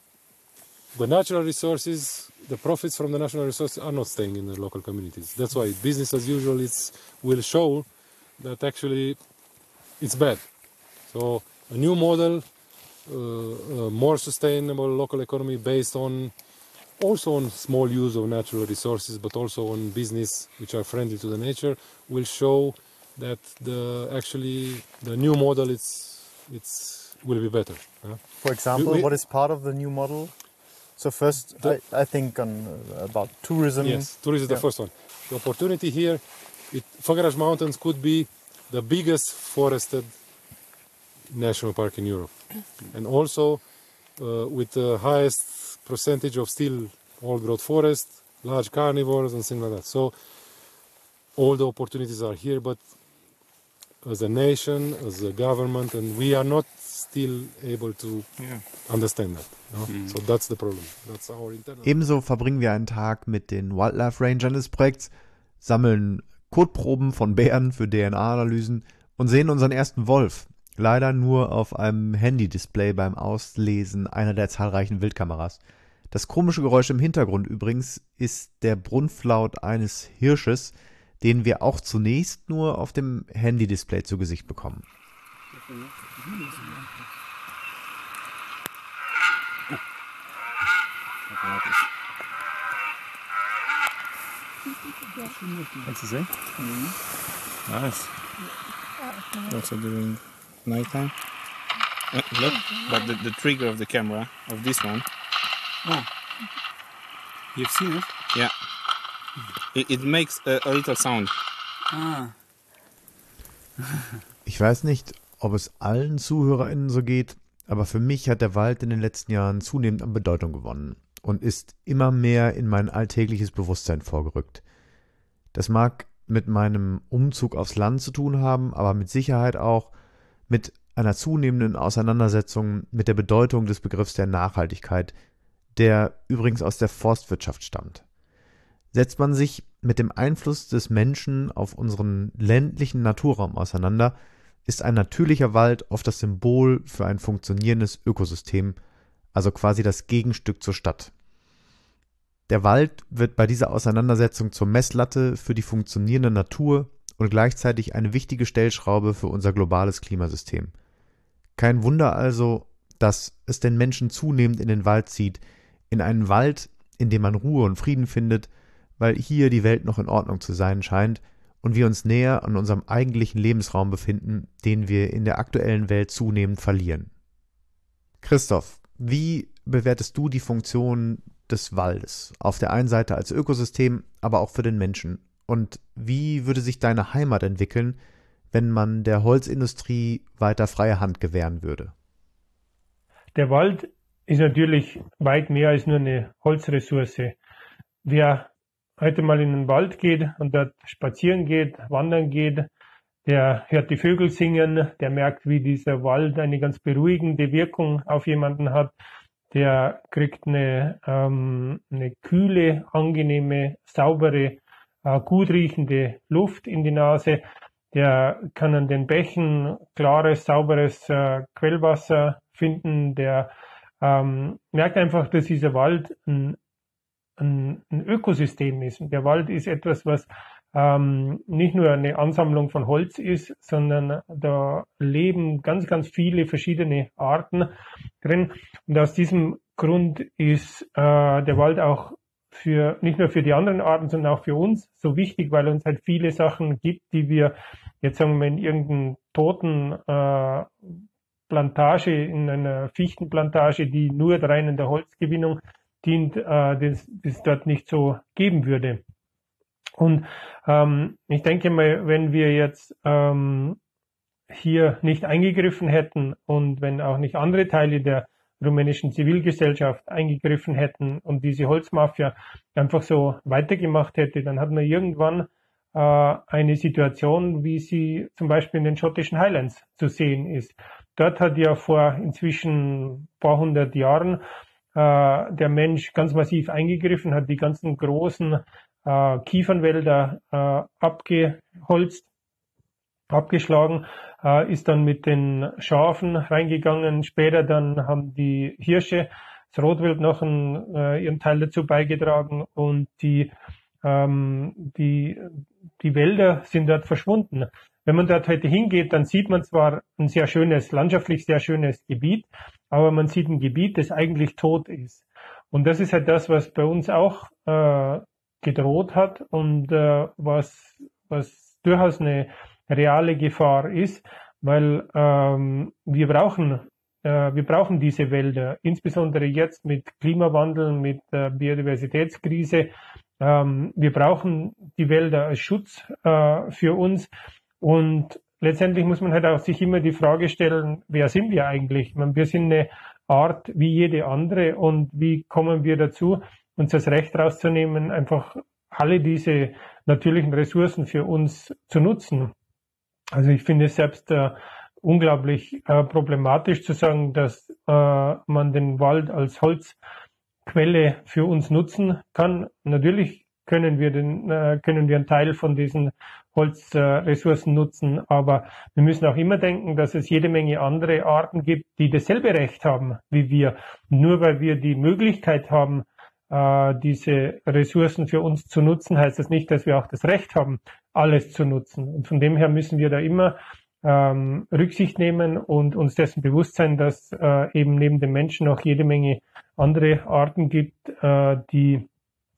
the natural resources, the profits from the natural resources are not staying in the local communities. That's why business as usual it's, will show that actually it's bad. So a new model, uh, a more sustainable local economy based on also on small use of natural resources, but also on business which are friendly to the nature, will show that the actually the new model it's it's will be better. Uh. For example, we, we, what is part of the new model? So first, the, I, I think on uh, about tourism. Yes, tourism is yeah. the first one. The opportunity here, it, Făgăraș Mountains could be the biggest forested national park in Europe, and also uh, with the highest percentage of still old-growth forest, large carnivores and things like that. So all the opportunities are here, but as a nation, as a government, and we are not still able to yeah. understand that. No? Mm. So that's the problem. That's our internal. Ebenso verbringen wir einen Tag mit den Wildlife Rangern des Projekts, sammeln Kotproben von Bären für D N A-Analysen und sehen unseren ersten Wolf. Leider nur auf einem Handy-Display beim Auslesen einer der zahlreichen Wildkameras. Das komische Geräusch im Hintergrund übrigens ist der Brunftlaut eines Hirsches, den wir auch zunächst nur auf dem Handy-Display zu Gesicht bekommen. What's he say? Mm-hmm. Nice. Also during nighttime. Uh, look, but the, the trigger of the camera of this one. Oh, you've seen it? Yeah. It, it makes a, a little sound. Ah. Ich weiß nicht, ob es allen ZuhörerInnen so geht, aber für mich hat der Wald in den letzten Jahren zunehmend an Bedeutung gewonnen und ist immer mehr in mein alltägliches Bewusstsein vorgerückt. Das mag mit meinem Umzug aufs Land zu tun haben, aber mit Sicherheit auch mit einer zunehmenden Auseinandersetzung mit der Bedeutung des Begriffs der Nachhaltigkeit, der übrigens aus der Forstwirtschaft stammt. Setzt man sich mit dem Einfluss des Menschen auf unseren ländlichen Naturraum auseinander, ist ein natürlicher Wald oft das Symbol für ein funktionierendes Ökosystem, also quasi das Gegenstück zur Stadt. Der Wald wird bei dieser Auseinandersetzung zur Messlatte für die funktionierende Natur und gleichzeitig eine wichtige Stellschraube für unser globales Klimasystem. Kein Wunder also, dass es den Menschen zunehmend in den Wald zieht, in einen Wald, in dem man Ruhe und Frieden findet, weil hier die Welt noch in Ordnung zu sein scheint und wir uns näher an unserem eigentlichen Lebensraum befinden, den wir in der aktuellen Welt zunehmend verlieren. Christoph, wie bewertest du die Funktion des Waldes? Auf der einen Seite als Ökosystem, aber auch für den Menschen. Und wie würde sich deine Heimat entwickeln, wenn man der Holzindustrie weiter freie Hand gewähren würde? Der Wald ist natürlich weit mehr als nur eine Holzressource. Wer heute mal in den Wald geht und dort spazieren geht, wandern geht, der hört die Vögel singen, der merkt, wie dieser Wald eine ganz beruhigende Wirkung auf jemanden hat. Der kriegt eine, ähm, eine kühle, angenehme, saubere, äh, gut riechende Luft in die Nase. Der kann an den Bächen klares, sauberes äh, Quellwasser finden. Der ähm, merkt einfach, dass dieser Wald ein, ein, ein Ökosystem ist. Und der Wald ist etwas, was ähm, nicht nur eine Ansammlung von Holz ist, sondern da leben ganz, ganz viele verschiedene Arten drin. Und aus diesem Grund ist äh, der Wald auch für nicht nur für die anderen Arten, sondern auch für uns so wichtig, weil uns halt viele Sachen gibt, die wir jetzt sagen wir in irgendeinem toten äh, Plantage, in einer Fichtenplantage, die nur rein in der Holzgewinnung dient, äh, das, das dort nicht so geben würde. Und ähm, ich denke mal, wenn wir jetzt ähm, hier nicht eingegriffen hätten und wenn auch nicht andere Teile der rumänischen Zivilgesellschaft eingegriffen hätten und diese Holzmafia einfach so weitergemacht hätte, dann hat man irgendwann äh, eine Situation, wie sie zum Beispiel in den schottischen Highlands zu sehen ist. Dort hat ja vor inzwischen ein paar hundert Jahren äh, der Mensch ganz massiv eingegriffen, hat die ganzen großen äh, Kiefernwälder äh, abgeholzt, abgeschlagen, äh, ist dann mit den Schafen reingegangen. Später dann haben die Hirsche, das Rotwild noch einen, äh, ihren Teil dazu beigetragen und die, ähm, die, die Wälder sind dort verschwunden. Wenn man dort heute hingeht, dann sieht man zwar ein sehr schönes, landschaftlich sehr schönes Gebiet, aber man sieht ein Gebiet, das eigentlich tot ist. Und das ist halt das, was bei uns auch äh, gedroht hat und äh, was, was durchaus eine reale Gefahr ist, weil ähm, wir brauchen äh, wir brauchen diese Wälder, insbesondere jetzt mit Klimawandel, mit äh, Biodiversitätskrise. Ähm, wir brauchen die Wälder als Schutz äh, für uns und letztendlich muss man halt auch sich immer die Frage stellen, wer sind wir eigentlich? Ich meine, wir sind eine Art wie jede andere und wie kommen wir dazu, uns das Recht rauszunehmen, einfach alle diese natürlichen Ressourcen für uns zu nutzen. Also ich finde es selbst äh, unglaublich äh, problematisch zu sagen, dass äh, man den Wald als Holzquelle für uns nutzen kann. Natürlich können wir den, äh, können wir einen Teil von diesen Holzressourcen äh, nutzen, aber wir müssen auch immer denken, dass es jede Menge andere Arten gibt, die dasselbe Recht haben wie wir. Nur weil wir die Möglichkeit haben, äh, diese Ressourcen für uns zu nutzen, heißt das nicht, dass wir auch das Recht haben, alles zu nutzen. Und von dem her müssen wir da immer ähm, Rücksicht nehmen und uns dessen bewusst sein, dass äh, eben neben den Menschen auch jede Menge andere Arten gibt, äh, die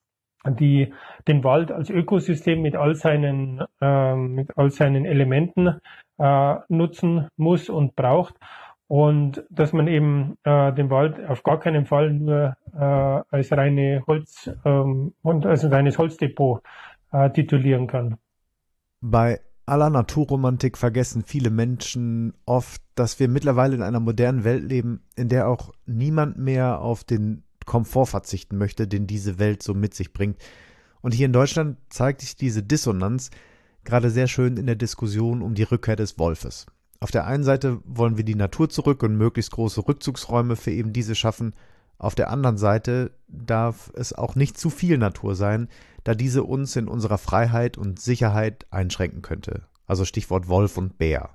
die den Wald als Ökosystem mit all seinen äh, mit all seinen Elementen äh, nutzen muss und braucht und dass man eben äh, den Wald auf gar keinen Fall nur äh, als reine Holz ähm, und als ein reines Holzdepot äh, titulieren kann. Bei aller Naturromantik vergessen viele Menschen oft, dass wir mittlerweile in einer modernen Welt leben, in der auch niemand mehr auf den Komfort verzichten möchte, den diese Welt so mit sich bringt. Und hier in Deutschland zeigt sich diese Dissonanz gerade sehr schön in der Diskussion um die Rückkehr des Wolfes. Auf der einen Seite wollen wir die Natur zurück und möglichst große Rückzugsräume für eben diese schaffen. Auf der anderen Seite darf es auch nicht zu viel Natur sein, da diese uns in unserer Freiheit und Sicherheit einschränken könnte. Also Stichwort Wolf und Bär.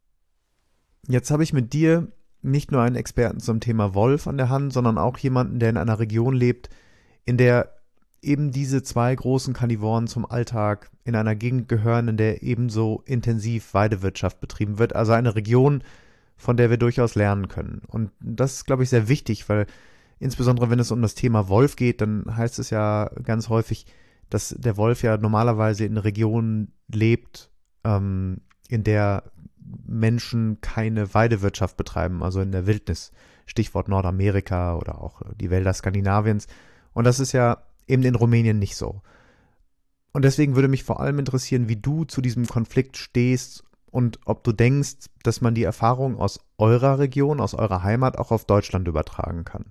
Jetzt habe ich mit dir nicht nur einen Experten zum Thema Wolf an der Hand, sondern auch jemanden, der in einer Region lebt, in der eben diese zwei großen Karnivoren zum Alltag in einer Gegend gehören, in der ebenso intensiv Weidewirtschaft betrieben wird. Also eine Region, von der wir durchaus lernen können. Und das ist, glaube ich, sehr wichtig, weil insbesondere wenn es um das Thema Wolf geht, dann heißt es ja ganz häufig, dass der Wolf ja normalerweise in Regionen lebt, ähm, in der Menschen keine Weidewirtschaft betreiben, also in der Wildnis. Stichwort Nordamerika oder auch die Wälder Skandinaviens. Und das ist ja eben in Rumänien nicht so. Und deswegen würde mich vor allem interessieren, wie du zu diesem Konflikt stehst und ob du denkst, dass man die Erfahrung aus eurer Region, aus eurer Heimat auch auf Deutschland übertragen kann.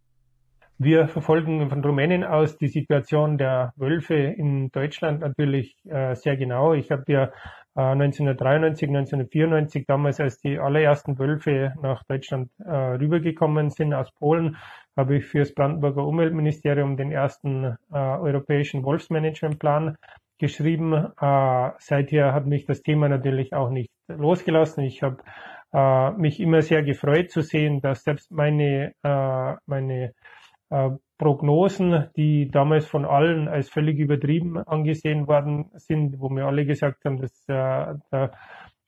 Wir verfolgen von Rumänien aus die Situation der Wölfe in Deutschland natürlich äh, sehr genau. Ich habe ja äh, neunzehnhundertdreiundneunzig, neunzehnhundertvierundneunzig, damals als die allerersten Wölfe nach Deutschland äh, rübergekommen sind aus Polen, habe ich für das Brandenburger Umweltministerium den ersten äh, europäischen Wolfsmanagementplan geschrieben. Äh, seither hat mich das Thema natürlich auch nicht losgelassen. Ich habe äh, mich immer sehr gefreut zu sehen, dass selbst meine äh, meine äh, Prognosen, die damals von allen als völlig übertrieben angesehen worden sind, wo mir alle gesagt haben, dass äh, der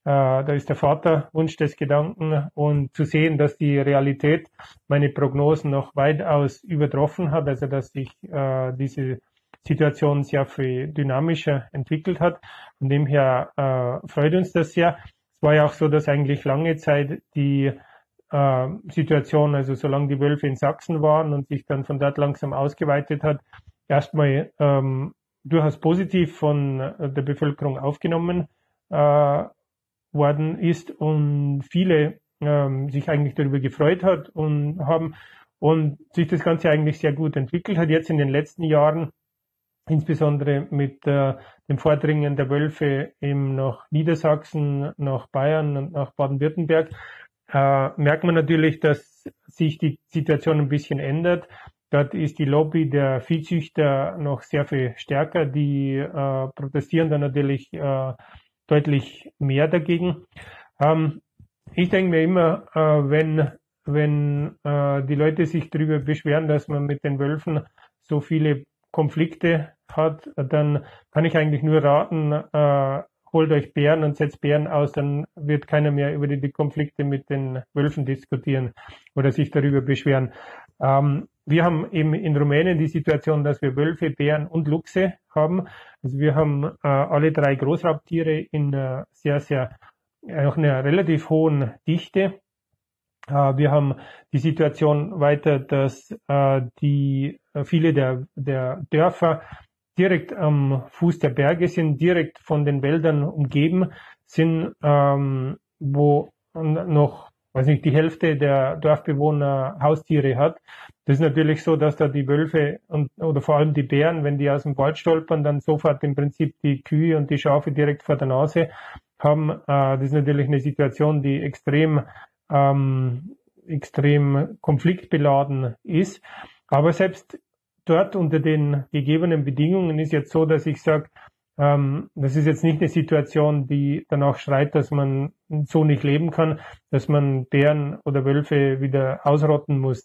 da ist der Vaterwunsch des Gedanken, und zu sehen, dass die Realität meine Prognosen noch weitaus übertroffen hat, also dass sich äh, diese Situation sehr viel dynamischer entwickelt hat. Von dem her äh, freut uns das sehr. Es war ja auch so, dass eigentlich lange Zeit die äh, Situation, also solange die Wölfe in Sachsen waren und sich dann von dort langsam ausgeweitet hat, erstmal ähm, durchaus positiv von der Bevölkerung aufgenommen äh, worden ist und viele ähm, sich eigentlich darüber gefreut hat und haben und sich das Ganze eigentlich sehr gut entwickelt hat. Jetzt in den letzten Jahren, insbesondere mit äh, dem Vordringen der Wölfe eben nach Niedersachsen, nach Bayern und nach Baden-Württemberg, äh, merkt man natürlich, dass sich die Situation ein bisschen ändert. Dort ist die Lobby der Viehzüchter noch sehr viel stärker. Die äh, protestieren dann natürlich äh, deutlich mehr dagegen. Ähm, ich denke mir immer, äh, wenn, wenn äh, die Leute sich darüber beschweren, dass man mit den Wölfen so viele Konflikte hat, dann kann ich eigentlich nur raten, äh, holt euch Bären und setzt Bären aus, dann wird keiner mehr über die, die Konflikte mit den Wölfen diskutieren oder sich darüber beschweren. Ähm, wir haben eben in Rumänien die Situation, dass wir Wölfe, Bären und Luchse haben. Also wir haben äh, alle drei Großraubtiere in äh, sehr, sehr, äh, auch einer relativ hohen Dichte. Äh, wir haben die Situation weiter, dass äh, die äh, viele der, der Dörfer direkt am Fuß der Berge sind, direkt von den Wäldern umgeben sind, ähm, wo noch, weiß nicht, die Hälfte der Dorfbewohner Haustiere hat. Das ist natürlich so, dass da die Wölfe und oder vor allem die Bären, wenn die aus dem Wald stolpern, dann sofort im Prinzip die Kühe und die Schafe direkt vor der Nase haben. Äh, das ist natürlich eine Situation, die extrem ähm, extrem konfliktbeladen ist. Aber selbst dort unter den gegebenen Bedingungen ist jetzt so, dass ich sage, ähm, das ist jetzt nicht eine Situation, die danach schreit, dass man so nicht leben kann, dass man Bären oder Wölfe wieder ausrotten muss.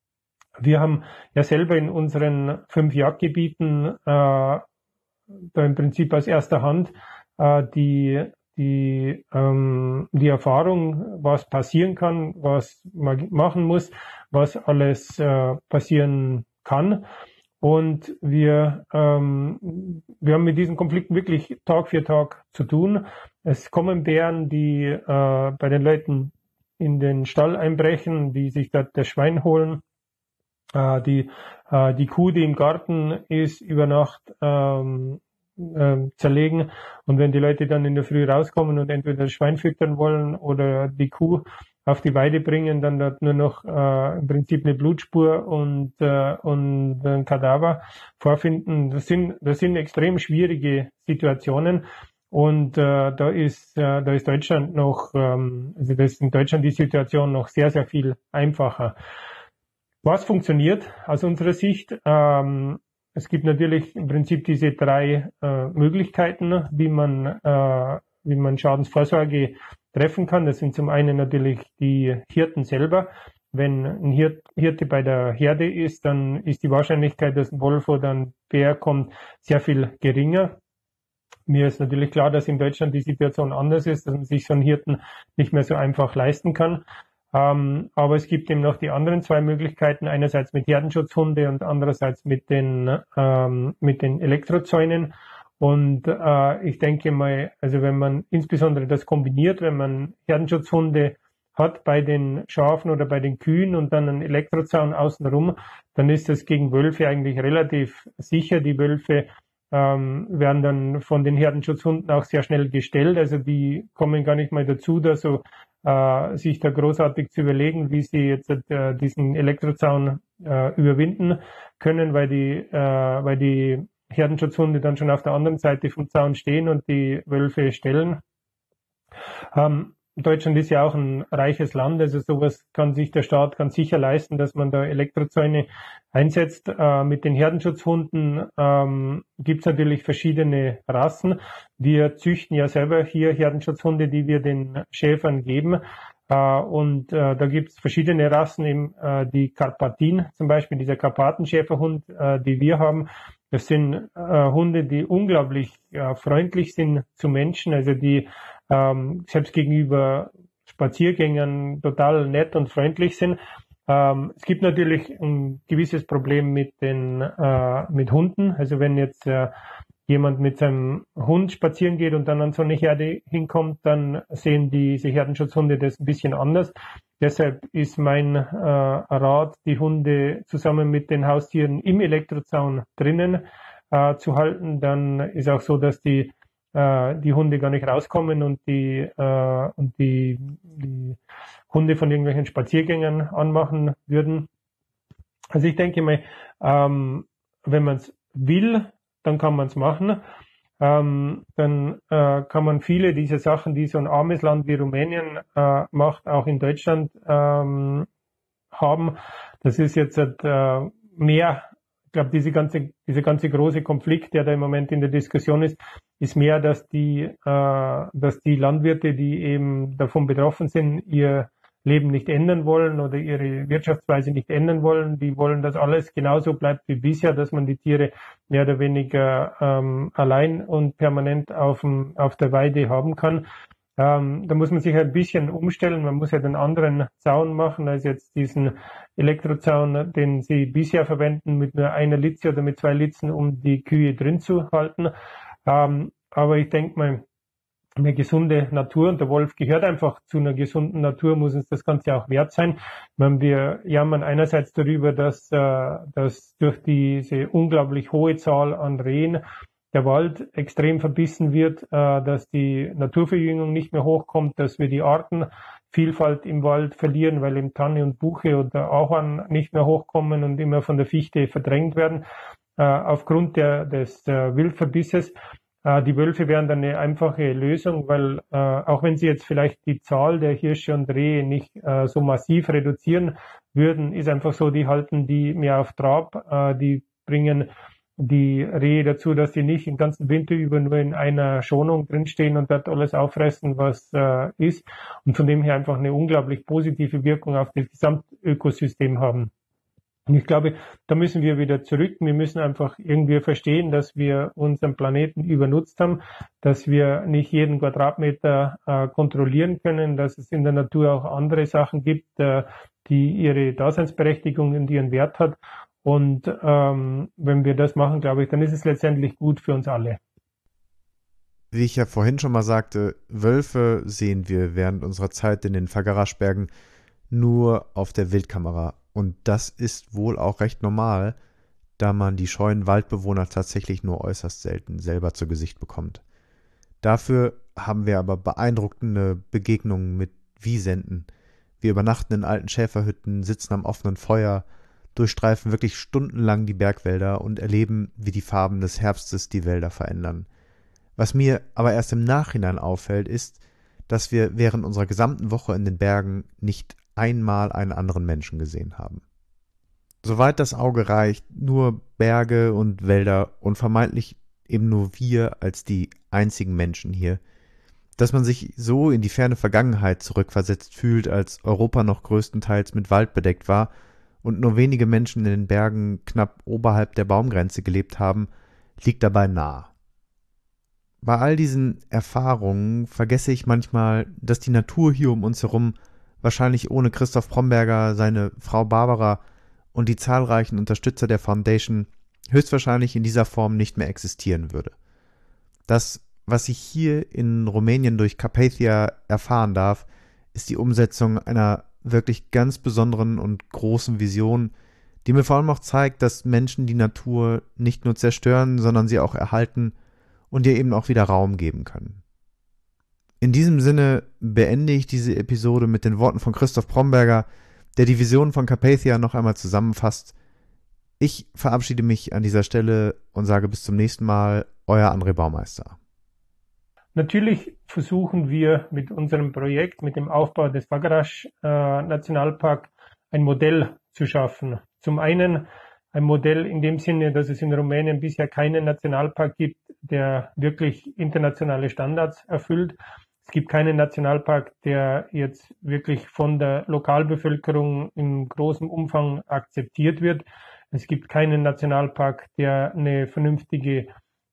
Wir haben ja selber in unseren fünf Jagdgebieten äh, da im Prinzip aus erster Hand äh, die die ähm, die Erfahrung, was passieren kann, was man machen muss, was alles äh, passieren kann. Und wir, ähm, wir haben mit diesen Konflikten wirklich Tag für Tag zu tun. Es kommen Bären, die äh, bei den Leuten in den Stall einbrechen, die sich dort das Schwein holen. Äh, die, äh, die Kuh, die im Garten ist, über Nacht ähm, äh, zerlegen. Und wenn die Leute dann in der Früh rauskommen und entweder das Schwein füttern wollen oder die Kuh auf die Weide bringen, dann dort nur noch äh, im Prinzip eine Blutspur und äh, und ein Kadaver vorfinden. Das sind das sind extrem schwierige Situationen, und äh, da ist äh, da ist Deutschland noch ähm, also das ist in Deutschland die Situation noch sehr sehr viel einfacher. Was funktioniert aus unserer Sicht? Ähm, es gibt natürlich im Prinzip diese drei äh, Möglichkeiten, wie man äh, wie man Schadensvorsorge treffen kann. Das sind zum einen natürlich die Hirten selber. Wenn ein Hirte bei der Herde ist, dann ist die Wahrscheinlichkeit, dass ein Wolf oder ein Bär kommt, sehr viel geringer. Mir ist natürlich klar, dass in Deutschland die Situation anders ist, dass man sich so einen Hirten nicht mehr so einfach leisten kann. Ähm, aber es gibt eben noch die anderen zwei Möglichkeiten, einerseits mit Herdenschutzhunde und andererseits mit den, ähm, mit den Elektrozäunen. Und äh, ich denke mal, also wenn man insbesondere das kombiniert, wenn man Herdenschutzhunde hat bei den Schafen oder bei den Kühen und dann einen Elektrozaun außenrum, dann ist das gegen Wölfe eigentlich relativ sicher. Die Wölfe ähm, werden dann von den Herdenschutzhunden auch sehr schnell gestellt. Also die kommen gar nicht mal dazu, da so äh, sich da großartig zu überlegen, wie sie jetzt äh, diesen Elektrozaun äh, überwinden können, weil die, äh, weil die Herdenschutzhunde dann schon auf der anderen Seite vom Zaun stehen und die Wölfe stellen. Ähm, Deutschland ist ja auch ein reiches Land, also sowas kann sich der Staat ganz sicher leisten, dass man da Elektrozäune einsetzt. Äh, mit den Herdenschutzhunden ähm, gibt es natürlich verschiedene Rassen. Wir züchten ja selber hier Herdenschutzhunde, die wir den Schäfern geben. Uh, und uh, da gibt es verschiedene Rassen, eben uh, die Karpatin zum Beispiel, dieser Karpatenschäferhund, uh, die wir haben, Das sind äh, Hunde, die unglaublich äh, freundlich sind zu Menschen, also die ähm, selbst gegenüber Spaziergängern total nett und freundlich sind. Ähm, es gibt natürlich ein gewisses Problem mit den äh, mit Hunden. Also wenn jetzt äh, jemand mit seinem Hund spazieren geht und dann an so eine Herde hinkommt, dann sehen diese Herdenschutzhunde das ein bisschen anders. Deshalb ist mein äh, Rat, die Hunde zusammen mit den Haustieren im Elektrozaun drinnen äh, zu halten. Dann ist auch so, dass die äh, die Hunde gar nicht rauskommen und die äh, und die, die Hunde von irgendwelchen Spaziergängern anmachen würden. Also ich denke mal, ähm, wenn man es will, dann kann man es machen. Ähm, dann äh, kann man viele dieser Sachen, die so ein armes Land wie Rumänien äh, macht, auch in Deutschland ähm, haben. Das ist jetzt äh, mehr, ich glaube, diese ganze, dieser ganze große Konflikt, der da im Moment in der Diskussion ist, ist mehr, dass die, äh, dass die Landwirte, die eben davon betroffen sind, ihr Leben nicht ändern wollen oder ihre Wirtschaftsweise nicht ändern wollen. Die wollen, dass alles genauso bleibt wie bisher, dass man die Tiere mehr oder weniger ähm, allein und permanent auf, dem, auf der Weide haben kann. Ähm, da muss man sich ein bisschen umstellen. Man muss ja den anderen Zaun machen als jetzt diesen Elektrozaun, den Sie bisher verwenden mit nur einer Litze oder mit zwei Litzen, um die Kühe drin zu halten. Ähm, aber ich denke mal, eine gesunde Natur, und der Wolf gehört einfach zu einer gesunden Natur, muss uns das Ganze auch wert sein. Meine, wir jammern einerseits darüber, dass, äh, dass durch diese unglaublich hohe Zahl an Rehen der Wald extrem verbissen wird, äh, dass die Naturverjüngung nicht mehr hochkommt, dass wir die Artenvielfalt im Wald verlieren, weil eben Tanne und Buche oder Ahorn nicht mehr hochkommen und immer von der Fichte verdrängt werden, äh, aufgrund der, des äh, Wildverbisses. Die Wölfe wären dann eine einfache Lösung, weil äh, auch wenn sie jetzt vielleicht die Zahl der Hirsche und Rehe nicht äh, so massiv reduzieren würden, ist einfach so, die halten die mehr auf Trab, äh, die bringen die Rehe dazu, dass sie nicht den ganzen Winter über nur in einer Schonung drinstehen und dort alles auffressen, was äh, ist, und von dem her einfach eine unglaublich positive Wirkung auf das Gesamtökosystem haben. Und ich glaube, da müssen wir wieder zurück. Wir müssen einfach irgendwie verstehen, dass wir unseren Planeten übernutzt haben, dass wir nicht jeden Quadratmeter äh, kontrollieren können, dass es in der Natur auch andere Sachen gibt, äh, die ihre Daseinsberechtigung und ihren Wert hat. Und ähm, wenn wir das machen, glaube ich, dann ist es letztendlich gut für uns alle. Wie ich ja vorhin schon mal sagte, Wölfe sehen wir während unserer Zeit in den Fagaraschbergen nur auf der Wildkamera. Und das ist wohl auch recht normal, da man die scheuen Waldbewohner tatsächlich nur äußerst selten selber zu Gesicht bekommt. Dafür haben wir aber beeindruckende Begegnungen mit Wisenten. Wir übernachten in alten Schäferhütten, sitzen am offenen Feuer, durchstreifen wirklich stundenlang die Bergwälder und erleben, wie die Farben des Herbstes die Wälder verändern. Was mir aber erst im Nachhinein auffällt, ist, dass wir während unserer gesamten Woche in den Bergen nicht einmal einen anderen Menschen gesehen haben. Soweit das Auge reicht, nur Berge und Wälder und vermeintlich eben nur wir als die einzigen Menschen hier, dass man sich so in die ferne Vergangenheit zurückversetzt fühlt, als Europa noch größtenteils mit Wald bedeckt war und nur wenige Menschen in den Bergen knapp oberhalb der Baumgrenze gelebt haben, liegt dabei nahe. Bei all diesen Erfahrungen vergesse ich manchmal, dass die Natur hier um uns herum wahrscheinlich ohne Christoph Bromberger, seine Frau Barbara und die zahlreichen Unterstützer der Foundation höchstwahrscheinlich in dieser Form nicht mehr existieren würde. Das, was ich hier in Rumänien durch Carpathia erfahren darf, ist die Umsetzung einer wirklich ganz besonderen und großen Vision, die mir vor allem auch zeigt, dass Menschen die Natur nicht nur zerstören, sondern sie auch erhalten und ihr eben auch wieder Raum geben können. In diesem Sinne beende ich diese Episode mit den Worten von Christoph Bromberger, der die Vision von Carpathia noch einmal zusammenfasst. Ich verabschiede mich an dieser Stelle und sage bis zum nächsten Mal, euer André Baumeister. Natürlich versuchen wir mit unserem Projekt, mit dem Aufbau des Fagarasch-Nationalpark, ein Modell zu schaffen. Zum einen ein Modell in dem Sinne, dass es in Rumänien bisher keinen Nationalpark gibt, der wirklich internationale Standards erfüllt. Es gibt keinen Nationalpark, der jetzt wirklich von der Lokalbevölkerung in großem Umfang akzeptiert wird. Es gibt keinen Nationalpark, der eine vernünftige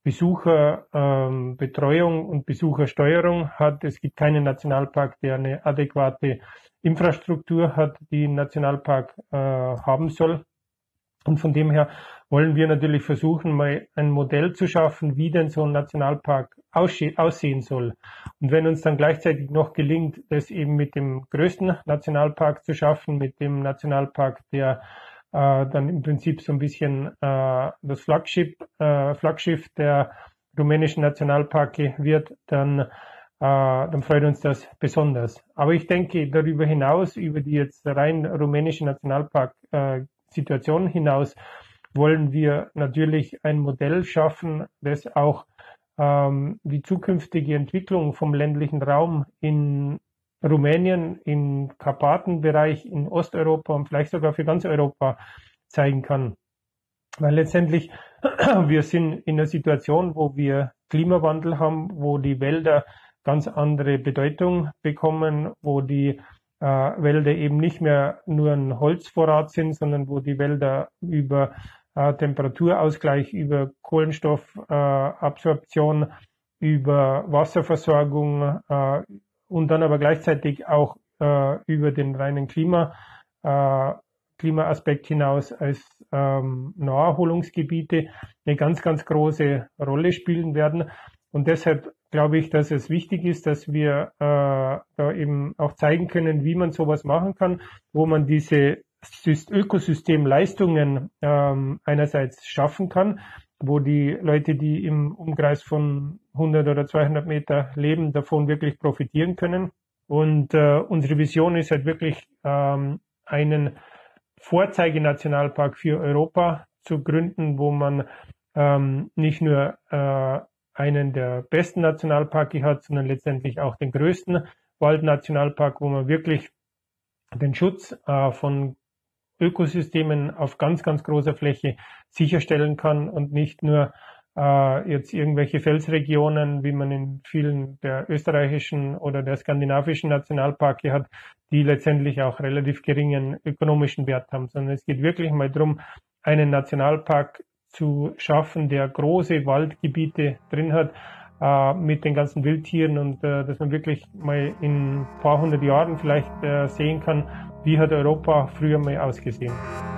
Besucherbetreuung ähm, und Besuchersteuerung hat. Es gibt keinen Nationalpark, der eine adäquate Infrastruktur hat, die ein Nationalpark äh, haben soll. Und von dem her wollen wir natürlich versuchen, mal ein Modell zu schaffen, wie denn so ein Nationalpark aussehen soll. Und wenn uns dann gleichzeitig noch gelingt, das eben mit dem größten Nationalpark zu schaffen, mit dem Nationalpark, der äh, dann im Prinzip so ein bisschen äh, das Flaggschiff, äh, Flaggschiff der rumänischen Nationalparke wird, dann, äh, dann freut uns das besonders. Aber ich denke, darüber hinaus, über die jetzt rein rumänische Nationalpark äh, Situation hinaus, wollen wir natürlich ein Modell schaffen, das auch ähm, die zukünftige Entwicklung vom ländlichen Raum in Rumänien, im Karpatenbereich, in Osteuropa und vielleicht sogar für ganz Europa zeigen kann. Weil letztendlich wir sind in einer Situation, wo wir Klimawandel haben, wo die Wälder ganz andere Bedeutung bekommen, wo die äh, Wälder eben nicht mehr nur ein Holzvorrat sind, sondern wo die Wälder über äh, Temperaturausgleich, über Kohlenstoffabsorption, äh, über Wasserversorgung äh, und dann aber gleichzeitig auch äh, über den reinen Klima, äh, Klimaaspekt hinaus als ähm, Naherholungsgebiete eine ganz, ganz große Rolle spielen werden. Und deshalb glaube ich, dass es wichtig ist, dass wir äh, da eben auch zeigen können, wie man sowas machen kann, wo man diese Ökosystemleistungen ähm, einerseits schaffen kann, wo die Leute, die im Umkreis von hundert oder zweihundert Meter leben, davon wirklich profitieren können. Und äh, unsere Vision ist halt wirklich, ähm, einen Vorzeigenationalpark für Europa zu gründen, wo man ähm, nicht nur äh, einen der besten Nationalparke hat, sondern letztendlich auch den größten Waldnationalpark, wo man wirklich den Schutz äh, von Ökosystemen auf ganz, ganz großer Fläche sicherstellen kann und nicht nur äh, jetzt irgendwelche Felsregionen, wie man in vielen der österreichischen oder der skandinavischen Nationalparke hat, die letztendlich auch relativ geringen ökonomischen Wert haben, sondern es geht wirklich mal darum, einen Nationalpark zu schaffen, der große Waldgebiete drin hat, äh, mit den ganzen Wildtieren und äh, dass man wirklich mal in ein paar hundert Jahren vielleicht äh, sehen kann, wie hat Europa früher mal ausgesehen.